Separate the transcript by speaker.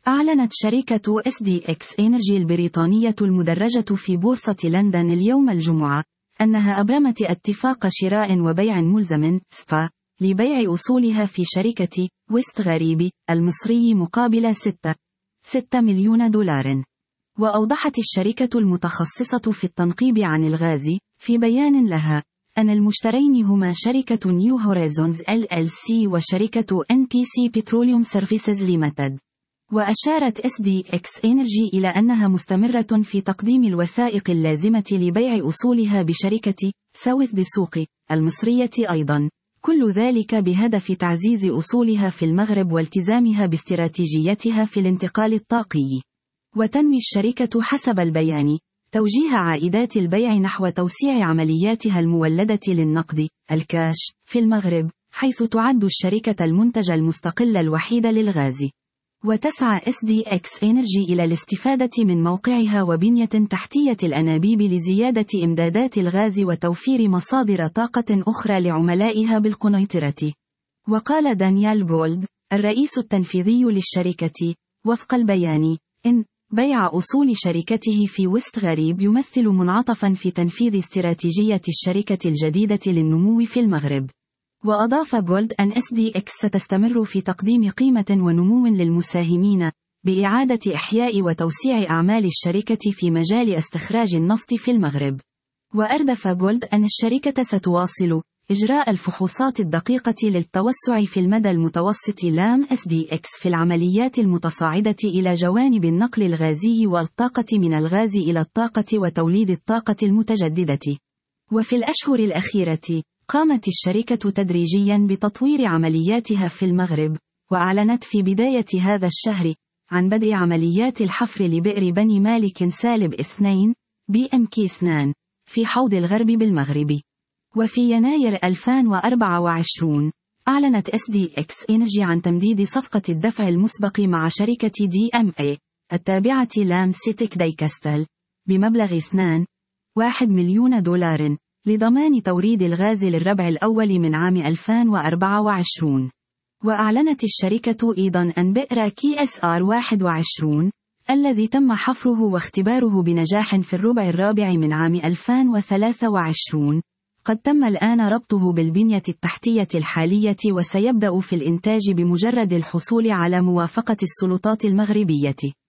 Speaker 1: أعلنت شركة SDX Energy البريطانية المدرجة في بورصة لندن اليوم الجمعة أنها أبرمت اتفاق شراء وبيع ملزم SPA لبيع أصولها في شركة ويست غريب المصري مقابل 6 مليون دولار. وأوضحت الشركة المتخصصة في التنقيب عن الغاز في بيان لها أن المشترين هما شركة نيو هورايزونز LLC وشركة NPC Petroleum Services Limited. وأشارت SDX Energy إلى أنها مستمرة في تقديم الوثائق اللازمة لبيع أصولها بشركة ساوث دسوق المصرية أيضا، كل ذلك بهدف تعزيز أصولها في المغرب والتزامها باستراتيجيتها في الانتقال الطاقي. وتنوي الشركة حسب البيان توجيه عائدات البيع نحو توسيع عملياتها المولدة للنقد الكاش في المغرب، حيث تعد الشركة المنتج المستقل الوحيد للغاز. وتسعى SDX Energy إلى الاستفادة من موقعها وبنية تحتية الأنابيب لزيادة إمدادات الغاز وتوفير مصادر طاقة أخرى لعملائها بالقنيطرة. وقال دانيال جولد الرئيس التنفيذي للشركة وفق البيان إن بيع أصول شركته في ويست غريب يمثل منعطفا في تنفيذ استراتيجية الشركة الجديدة للنمو في المغرب. وأضاف جولد أن SDX ستستمر في تقديم قيمة ونمو للمساهمين بإعادة إحياء وتوسيع أعمال الشركة في مجال استخراج النفط في المغرب. وأردف جولد أن الشركة ستواصل إجراء الفحوصات الدقيقة للتوسع في المدى المتوسط لام SDX في العمليات المتصاعدة إلى جوانب النقل الغازي والطاقة من الغاز إلى الطاقة وتوليد الطاقة المتجددة. وفي الأشهر الأخيرة قامت الشركة تدريجيا بتطوير عملياتها في المغرب، وأعلنت في بداية هذا الشهر عن بدء عمليات الحفر لبئر بني مالك سالب 2 BMK2 في حوض الغرب بالمغرب. وفي يناير 2024 أعلنت SDX Energy عن تمديد صفقة الدفع المسبق مع شركة DMA التابعة لام سيتيك دايكاستل بمبلغ 2.1 مليون دولار لضمان توريد الغاز للربع الأول من عام 2024. وأعلنت الشركة أيضا أن بئر KSR 21 الذي تم حفره واختباره بنجاح في الربع الرابع من عام 2023 قد تم الآن ربطه بالبنية التحتية الحالية وسيبدأ في الإنتاج بمجرد الحصول على موافقة السلطات المغربية.